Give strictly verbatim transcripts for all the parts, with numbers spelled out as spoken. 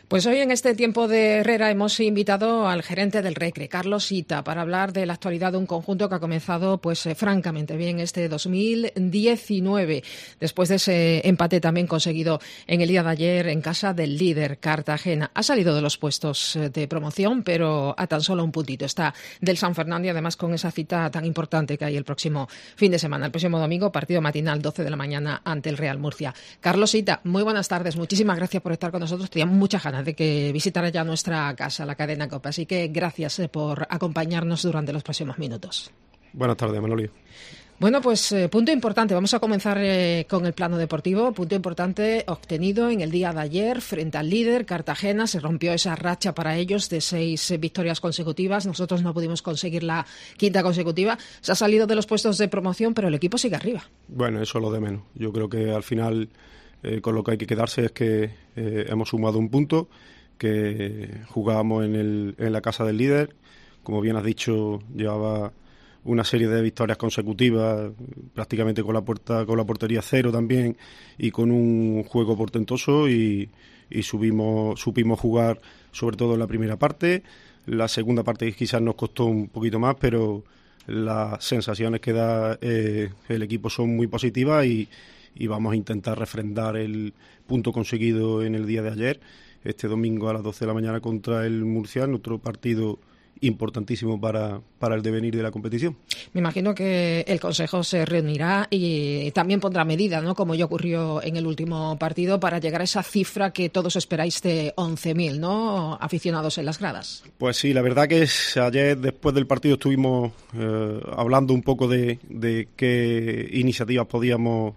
Pues hoy en este tiempo de Herrera hemos invitado al gerente del Recre, Carlos Hita, para hablar de la actualidad de un conjunto que ha comenzado pues eh, francamente bien este dos mil diecinueve, después de ese empate también conseguido en el día de ayer en casa del líder Cartagena. Ha salido de los puestos de promoción, pero a tan solo un puntito está del San Fernando, y además con esa cita tan importante que hay el próximo fin de semana, el próximo domingo, partido matinal doce de la mañana ante el Real Murcia. Carlos Hita, muy buenas tardes, muchísimas gracias por estar con nosotros. Teníamos muchas ganas de que visitara ya nuestra casa, la cadena COPE. Así que gracias eh, por acompañarnos durante los próximos minutos. Buenas tardes, Manoli. Bueno, pues eh, punto importante. Vamos a comenzar eh, con el plano deportivo. Punto importante obtenido en el día de ayer frente al líder Cartagena. Se rompió esa racha para ellos de seis eh, victorias consecutivas. Nosotros no pudimos conseguir la quinta consecutiva. Se ha salido de los puestos de promoción, pero el equipo sigue arriba. Bueno, eso es lo de menos. Yo creo que al final eh, con lo que hay que quedarse es que eh, hemos sumado un punto, que jugábamos en, el, en la casa del líder. Como bien has dicho, llevaba una serie de victorias consecutivas, prácticamente con la puerta, con la portería cero también, y con un juego portentoso, y, y subimos, supimos jugar sobre todo en la primera parte. La segunda parte quizás nos costó un poquito más, pero las sensaciones que da eh, el equipo son muy positivas, y, y vamos a intentar refrendar el punto conseguido en el día de ayer, este domingo a las doce de la mañana contra el Murcia, en otro partido importantísimo para, para el devenir de la competición. Me imagino que el Consejo se reunirá y también pondrá medidas, ¿no?, como ya ocurrió en el último partido, para llegar a esa cifra que todos esperáis de once mil, ¿no?, aficionados en las gradas. Pues sí, la verdad que es, ayer después del partido estuvimos eh, hablando un poco de, de qué iniciativas podíamos,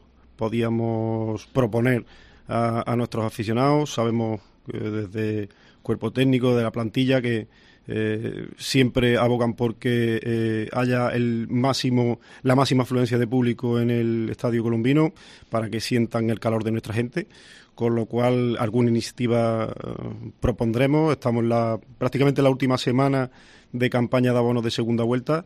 podíamos proponer a, a nuestros aficionados. Sabemos eh, desde cuerpo técnico, de la plantilla, que Eh, siempre abogan porque eh, haya el máximo, la máxima afluencia de público en el Estadio Colombino, para que sientan el calor de nuestra gente, con lo cual alguna iniciativa eh, propondremos. Estamos la, prácticamente en la última semana de campaña de abonos de segunda vuelta,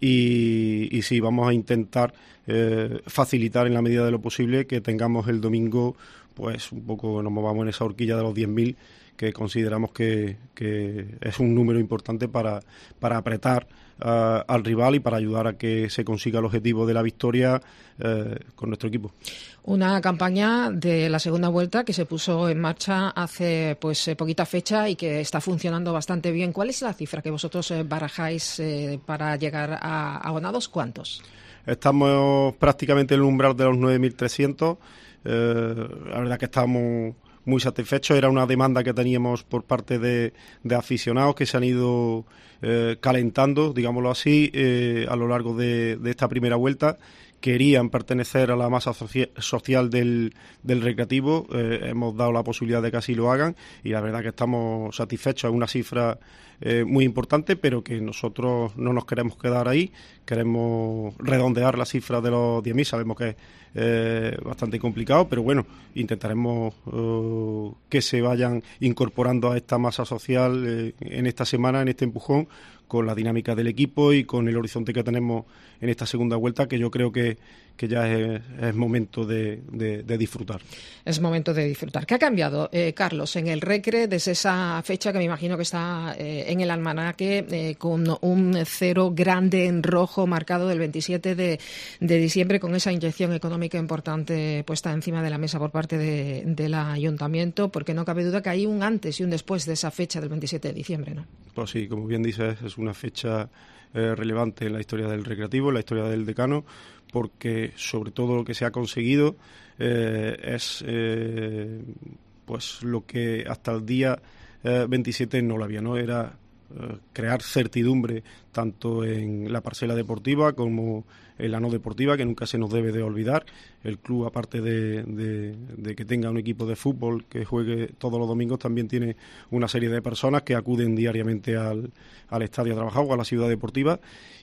y, y sí, vamos a intentar eh, facilitar en la medida de lo posible que tengamos el domingo, pues un poco nos movamos en esa horquilla de los diez mil, que consideramos que, que es un número importante para, para apretar uh, al rival y para ayudar a que se consiga el objetivo de la victoria uh, con nuestro equipo. Una campaña de la segunda vuelta que se puso en marcha hace pues eh, poquita fecha y que está funcionando bastante bien. ¿Cuál es la cifra que vosotros eh, barajáis eh, para llegar a abonados? ¿Cuántos? Estamos prácticamente en el umbral de los nueve mil trescientos. Eh, la verdad que estamos muy satisfechos. Era una demanda que teníamos por parte de, de aficionados que se han ido eh, calentando, digámoslo así, eh, a lo largo de, de esta primera vuelta. Querían pertenecer a la masa socia- social del, del recreativo. Eh, hemos dado la posibilidad de que así lo hagan, y la verdad que estamos satisfechos. Es una cifra eh, muy importante, pero que nosotros no nos queremos quedar ahí. Queremos redondear la cifra de los diez mil. Sabemos que es eh, bastante complicado, pero bueno, intentaremos eh, que se vayan incorporando a esta masa social eh, en esta semana, en este empujón, con la dinámica del equipo y con el horizonte que tenemos en esta segunda vuelta, que yo creo que, que ya es, es momento de, de, de disfrutar. Es momento de disfrutar. ¿Qué ha cambiado, eh, Carlos, en el Recre desde esa fecha que me imagino que está eh, en el almanaque, eh, con un cero grande en rojo marcado del veintisiete de, de diciembre, con esa inyección económica importante puesta encima de la mesa por parte de, del ayuntamiento? Porque no cabe duda que hay un antes y un después de esa fecha del veintisiete de diciembre, ¿no? Pues sí, como bien dices, es una fecha eh, relevante en la historia del recreativo, en la historia del decano, porque sobre todo lo que se ha conseguido eh, es eh, pues lo que hasta el día eh, veintisiete no lo había, ¿no? Era eh, crear certidumbre tanto en la parcela deportiva como en la no deportiva, que nunca se nos debe de olvidar. El club, aparte de, de, de que tenga un equipo de fútbol que juegue todos los domingos, también tiene una serie de personas que acuden diariamente al, al estadio a trabajar o a la ciudad deportiva,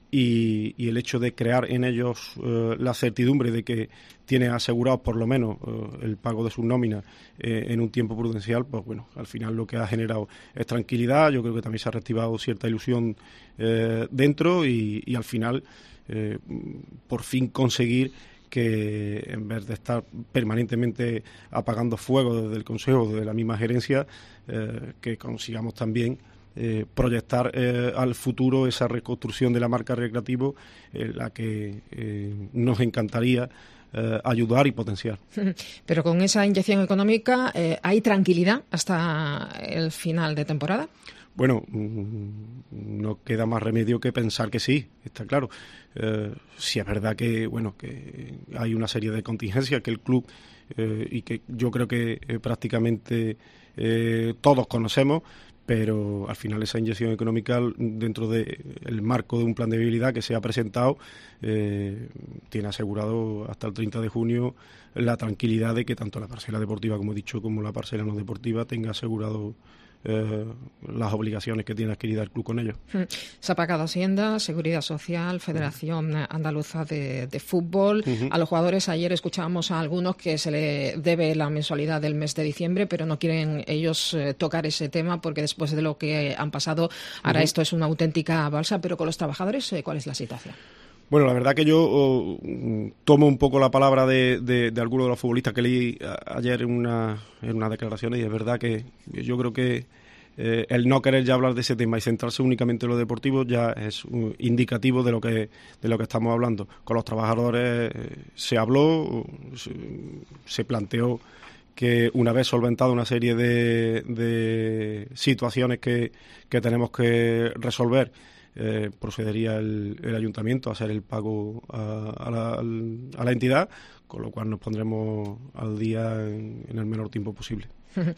y, y el hecho de crear en ellos eh, la certidumbre de que tiene asegurados por lo menos eh, el pago de sus nóminas eh, en un tiempo prudencial, pues bueno, al final lo que ha generado es tranquilidad. Yo creo que también se ha reactivado cierta ilusión eh, dentro, y, y al final Eh, por fin conseguir que en vez de estar permanentemente apagando fuego desde el Consejo, desde la misma gerencia, eh, que consigamos también eh, proyectar eh, al futuro esa reconstrucción de la marca Recreativo, en la que eh, nos encantaría eh, ayudar y potenciar. Pero con esa inyección económica, eh, ¿hay tranquilidad hasta el final de temporada? Bueno, no queda más remedio que pensar que sí, está claro. Eh, sí es verdad que bueno que hay una serie de contingencias que el club eh, y que yo creo que eh, prácticamente eh, todos conocemos, pero al final esa inyección económica dentro del marco de un plan de viabilidad que se ha presentado eh, tiene asegurado hasta el treinta de junio la tranquilidad de que tanto la parcela deportiva, como he dicho, como la parcela no deportiva tenga asegurado Eh, las obligaciones que tiene adquirida el club con ellos. Se ha pagado Hacienda, Seguridad Social, Federación Andaluza de, de Fútbol. Uh-huh. A los jugadores ayer escuchábamos a algunos que se le debe la mensualidad del mes de diciembre, pero no quieren ellos eh, tocar ese tema porque después de lo que han pasado, ahora uh-huh. esto es una auténtica balsa. Pero con los trabajadores, eh, ¿cuál es la situación? Bueno, la verdad que yo oh, tomo un poco la palabra de, de, de algunos de los futbolistas que leí a, ayer en una en unas declaraciones, y es verdad que yo creo que eh, el no querer ya hablar de ese tema y centrarse únicamente en lo deportivo ya es uh, indicativo de lo que de lo que estamos hablando. Con los trabajadores eh, se habló, se, se planteó que una vez solventada una serie de, de situaciones que, que tenemos que resolver, Eh, procedería el, el ayuntamiento a hacer el pago a, a, la, a la entidad, con lo cual nos pondremos al día en, en el menor tiempo posible.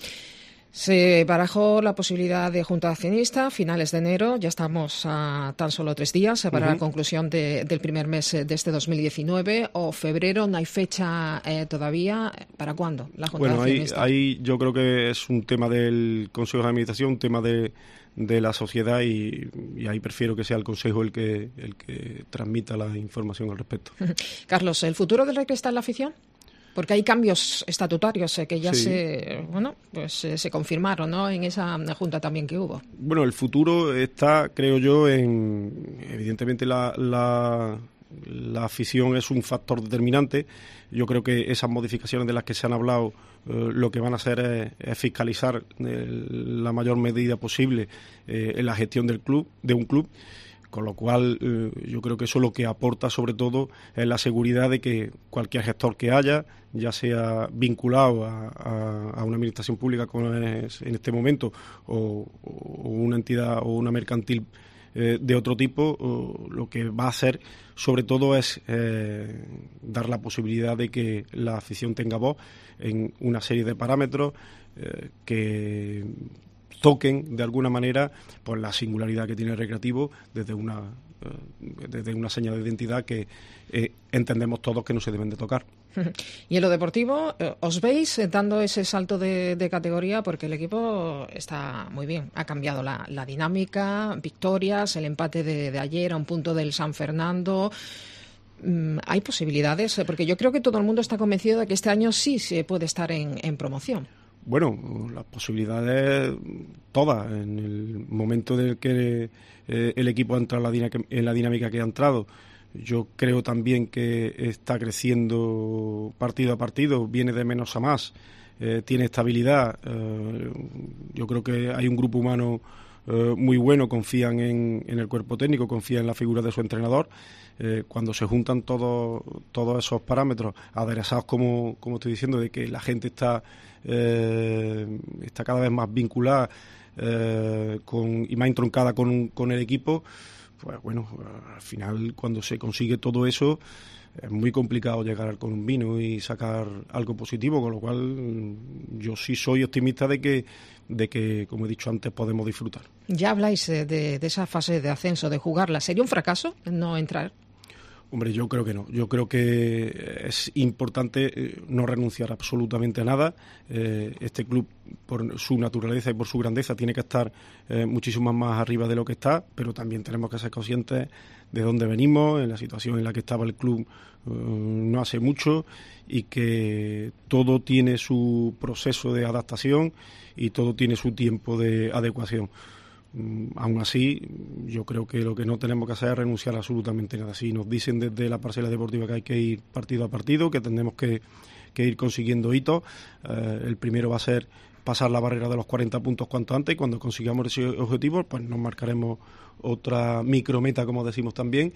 Se barajó la posibilidad de junta accionista a finales de enero, ya estamos a tan solo tres días para uh-huh. la conclusión de, del primer mes de este dos mil diecinueve, o febrero, no hay fecha eh, todavía. ¿Para cuándo la junta bueno, accionista? Ahí, ahí yo creo que es un tema del Consejo de Administración, un tema de de la sociedad, y, y ahí prefiero que sea el Consejo el que el que transmita la información al respecto. Carlos, ¿el futuro del Recre está en la afición? Porque hay cambios estatutarios eh, que ya sí. se bueno pues eh, se confirmaron, ¿no?, en esa junta también que hubo. Bueno, el futuro está, creo yo, en evidentemente la, la la afición es un factor determinante. Yo creo que esas modificaciones de las que se han hablado eh, lo que van a hacer es, es fiscalizar eh, la mayor medida posible eh, en la gestión del club, de un club, con lo cual eh, yo creo que eso lo que aporta sobre todo es la seguridad de que cualquier gestor que haya, ya sea vinculado a, a, a una administración pública como es en este momento, o, o una entidad o una mercantil eh, de otro tipo, o, lo que va a hacer sobre todo es eh, dar la posibilidad de que la afición tenga voz en una serie de parámetros eh, que toquen de alguna manera pues la singularidad que tiene el Recreativo desde una eh, desde una señal de identidad que eh, entendemos todos que no se deben de tocar. Y en lo deportivo, ¿os veis dando ese salto de, de categoría? Porque el equipo está muy bien, ha cambiado la, la dinámica, victorias, el empate de, de ayer a un punto del San Fernando. ¿Hay posibilidades? Porque yo creo que todo el mundo está convencido de que este año sí se puede estar en, en promoción. Bueno, las posibilidades todas. En el momento en el que eh, el equipo entra en la, dinámica, en la dinámica que ha entrado, yo creo también que está creciendo partido a partido, viene de menos a más, eh, tiene estabilidad. Eh, yo creo que hay un grupo humano eh, muy bueno, confían en, en el cuerpo técnico, confían en la figura de su entrenador. Eh, cuando se juntan todos todos esos parámetros, aderezados, como, como estoy diciendo, de que la gente está eh, está cada vez más vinculada eh, con, y más entroncada con, con el equipo, pues bueno, al final cuando se consigue todo eso es muy complicado llegar al columbino y sacar algo positivo, con lo cual yo sí soy optimista de que, de que como he dicho antes, podemos disfrutar. Ya habláis de, de esa fase de ascenso, de jugarla. ¿Sería un fracaso no entrar? Hombre, yo creo que no. Yo creo que es importante no renunciar absolutamente a nada. Eh, este club, por su naturaleza y por su grandeza, tiene que estar eh, muchísimo más arriba de lo que está, pero también tenemos que ser conscientes de dónde venimos, en la situación en la que estaba el club eh, no hace mucho, y que todo tiene su proceso de adaptación y todo tiene su tiempo de adecuación. Mm, aún así, yo creo que lo que no tenemos que hacer es renunciar a absolutamente nada. Si nos dicen desde la parcela deportiva que hay que ir partido a partido, que tenemos que, que ir consiguiendo hitos, eh, el primero va a ser pasar la barrera de los cuarenta puntos cuanto antes, y cuando consigamos ese objetivo, pues nos marcaremos otra micrometa, como decimos también,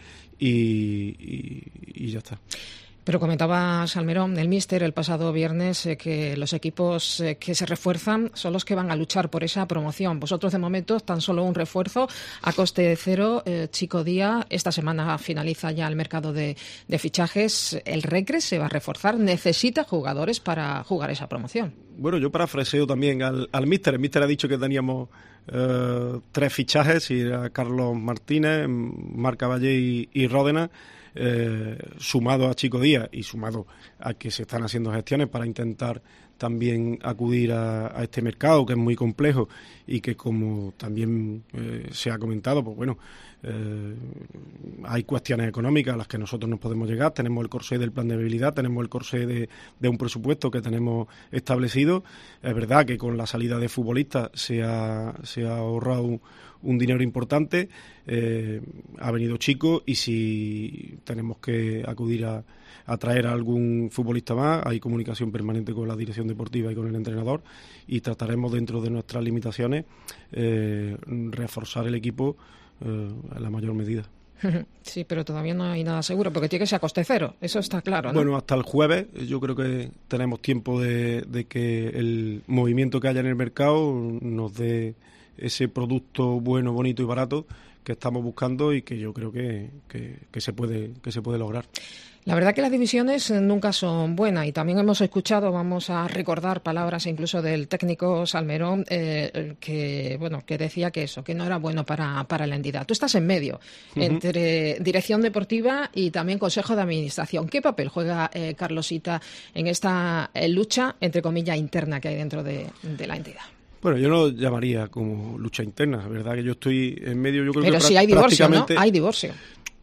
y, y, y ya está. Pero comentaba Salmerón, el míster, el pasado viernes, eh, que los equipos eh, que se refuerzan son los que van a luchar por esa promoción. Vosotros, de momento, tan solo un refuerzo a coste cero. Eh, Chico Díaz, esta semana finaliza ya el mercado de, de fichajes. El Recre se va a reforzar. Necesita jugadores para jugar esa promoción. Bueno, yo parafraseo también al, al míster. El míster ha dicho que teníamos eh, tres fichajes, y era Carlos Martínez, Marc Caballé y, y Ródenas. Eh, sumado a Chico Díaz y sumado a que se están haciendo gestiones para intentar también acudir a, a este mercado, que es muy complejo y que, como también eh, se ha comentado, pues bueno, eh, hay cuestiones económicas a las que nosotros no podemos llegar. Tenemos el corsé del plan de viabilidad, tenemos el corsé de, de un presupuesto que tenemos establecido. Es verdad que con la salida de futbolistas se ha, se ha ahorrado un, un dinero importante, eh, ha venido Chico, y si tenemos que acudir a, a traer a algún futbolista más, hay comunicación permanente con la dirección deportiva y con el entrenador, y trataremos, dentro de nuestras limitaciones, eh, reforzar el equipo eh, en la mayor medida. Sí, pero todavía no hay nada seguro, porque tiene que ser a coste cero, eso está claro, ¿no? Bueno, hasta el jueves yo creo que tenemos tiempo de, de que el movimiento que haya en el mercado nos dé ese producto bueno, bonito y barato que estamos buscando, y que yo creo que, que, que se puede que se puede lograr. La verdad que las divisiones nunca son buenas, y también hemos escuchado, vamos a recordar palabras incluso del técnico Salmerón, eh, que bueno que decía que eso, que no era bueno para, para la entidad. Tú estás en medio, uh-huh, entre dirección deportiva y también consejo de administración. ¿Qué papel juega eh, Carlosita en esta eh, lucha, entre comillas, interna que hay dentro de, de la entidad? Bueno, yo no llamaría como lucha interna, la verdad que yo estoy en medio, yo creo Pero que si pra- hay divorcio, ¿no? prácticamente... Hay divorcio.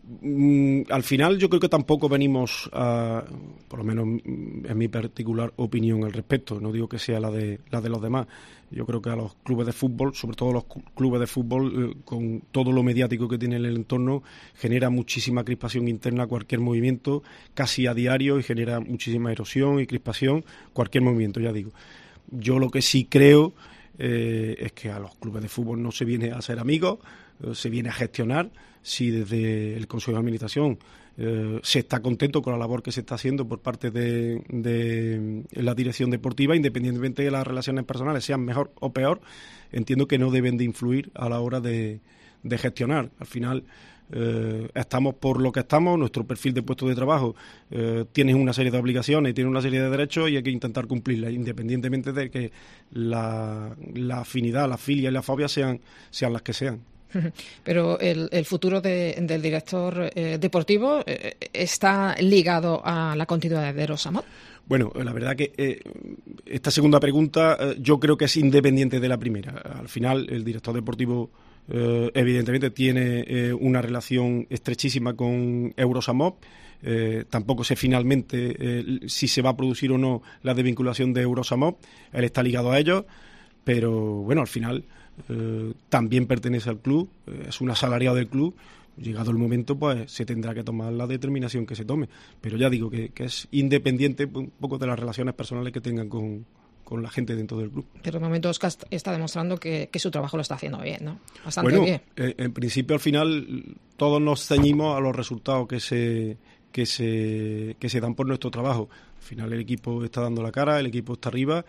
Mm, al final yo creo que tampoco venimos a, por lo menos en mi particular opinión al respecto, no digo que sea la de la de los demás, yo creo que a los clubes de fútbol, sobre todo los clubes de fútbol, eh, con todo lo mediático que tiene el entorno, genera muchísima crispación interna cualquier movimiento, casi a diario, y genera muchísima erosión y crispación cualquier movimiento, ya digo. Yo lo que sí creo eh, es que a los clubes de fútbol no se viene a ser amigos, eh, se viene a gestionar. Si desde el Consejo de Administración eh, se está contento con la labor que se está haciendo por parte de, de la dirección deportiva, independientemente de las relaciones personales sean mejor o peor, entiendo que no deben de influir a la hora de, de gestionar. Al final eh, estamos por lo que estamos, nuestro perfil de puesto de trabajo eh, tiene una serie de obligaciones y tiene una serie de derechos, y hay que intentar cumplirlas, independientemente de que la, la afinidad, la filia y la fobia sean, sean las que sean. Pero el, el futuro de, del director eh, deportivo eh, está ligado a la continuidad de Eros Amot. Bueno, la verdad que eh, esta segunda pregunta eh, yo creo que es independiente de la primera. Al final, el director deportivo eh, evidentemente tiene eh, una relación estrechísima con Eurosamop. Eh, tampoco sé finalmente eh, si se va a producir o no la desvinculación de Eurosamop. Él está ligado a ellos, pero bueno, al final eh, también pertenece al club, eh, es un asalariado del club. Llegado el momento, pues se tendrá que tomar la determinación que se tome. Pero ya digo que, que es independiente un poco de las relaciones personales que tengan con, con la gente dentro del club. Pero de momento Oscar está demostrando que, que su trabajo lo está haciendo bien, ¿no? Bastante bueno, bien. Eh, en principio, al final, todos nos ceñimos a los resultados que se, que se, que se dan por nuestro trabajo. Al final el equipo está dando la cara, el equipo está arriba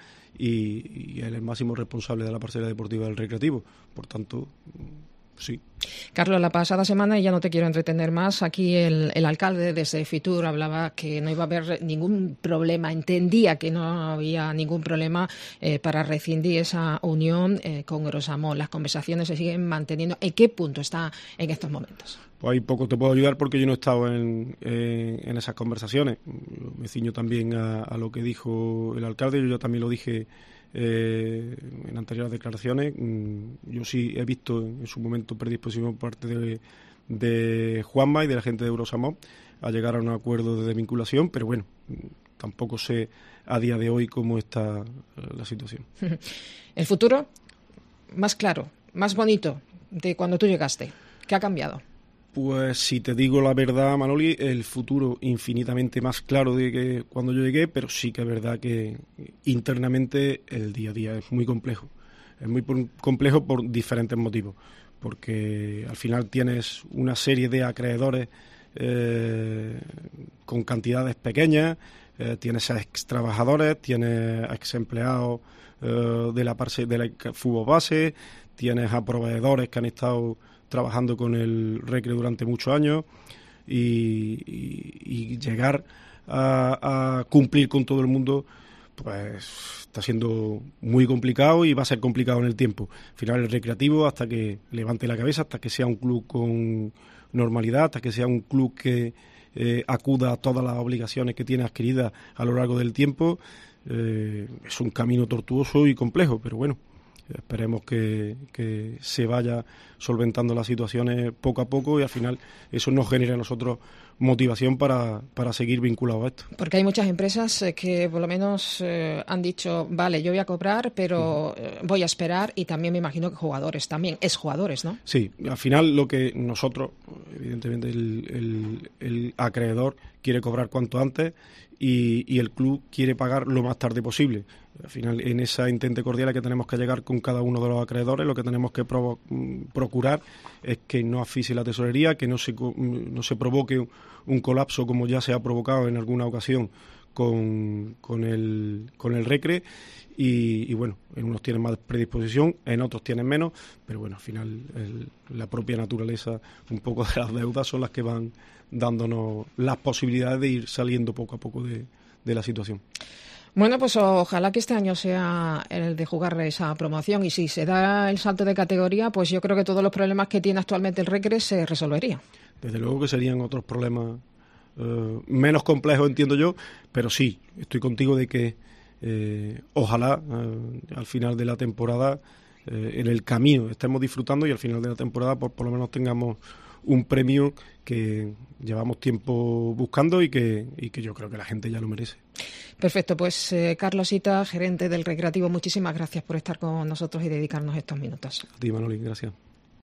y, y él es el máximo responsable de la parcela deportiva del Recreativo. Por tanto... Sí. Carlos, la pasada semana, y ya no te quiero entretener más, aquí el, el alcalde desde Fitur hablaba que no iba a haber ningún problema, entendía que no había ningún problema eh, para rescindir esa unión eh, con Eurosamop. Las conversaciones se siguen manteniendo. ¿En qué punto está en estos momentos? Pues ahí poco te puedo ayudar porque yo no he estado en, en, en esas conversaciones. Me ciño también a, a lo que dijo el alcalde, yo ya también lo dije Eh, en anteriores declaraciones. Yo sí he visto en su momento predisposición por parte de, de Juanma y de la gente de Eurosamop a llegar a un acuerdo de desvinculación, pero bueno, tampoco sé a día de hoy cómo está la situación. El futuro, más claro, más bonito, de cuando tú llegaste? ¿Qué ha cambiado? Pues si te digo la verdad, Manoli, el futuro infinitamente más claro de que cuando yo llegué, pero sí que es verdad que internamente el día a día es muy complejo. Es muy complejo por diferentes motivos, porque al final tienes una serie de acreedores eh, con cantidades pequeñas, eh, tienes a ex trabajadores, tienes a ex empleados eh, de la parte de la fútbol base, tienes a proveedores que han estado trabajando con el Recre durante muchos años y, y, y llegar a, a cumplir con todo el mundo pues está siendo muy complicado y va a ser complicado en el tiempo. Al final el Recreativo, hasta que levante la cabeza, hasta que sea un club con normalidad, hasta que sea un club que eh, acuda a todas las obligaciones que tiene adquiridas a lo largo del tiempo, eh, es un camino tortuoso y complejo, pero bueno, esperemos que, que se vaya solventando las situaciones poco a poco y al final eso nos genere a nosotros motivación para, para seguir vinculados a esto. Porque hay muchas empresas que por lo menos eh, han dicho, vale, yo voy a cobrar, pero eh, voy a esperar, y también me imagino que jugadores también, exjugadores, ¿no? Sí, al final lo que nosotros, evidentemente el, el, el acreedor quiere cobrar cuanto antes y, y el club quiere pagar lo más tarde posible. Al final, en esa intente cordial que tenemos que llegar con cada uno de los acreedores, lo que tenemos que provo- procurar es que no asfixie la tesorería, que no se, no se provoque un, un colapso como ya se ha provocado en alguna ocasión con, con, el, con el Recre. Y, y bueno, en unos tienen más predisposición, en otros tienen menos, pero bueno, al final el, la propia naturaleza, un poco de las deudas son las que van dándonos las posibilidades de ir saliendo poco a poco de, de la situación. Bueno, pues ojalá que este año sea el de jugar esa promoción, y si se da el salto de categoría, pues yo creo que todos los problemas que tiene actualmente el Recre se resolverían. Desde luego que serían otros problemas eh, menos complejos, entiendo yo, pero sí, estoy contigo de que eh, ojalá eh, al final de la temporada, eh, en el camino estemos disfrutando y al final de la temporada pues, por lo menos tengamos un premio que llevamos tiempo buscando y que, y que yo creo que la gente ya lo merece. Perfecto, pues eh, Carlos Hita, gerente del Recreativo, muchísimas gracias por estar con nosotros y dedicarnos estos minutos. A ti, Manoli, gracias.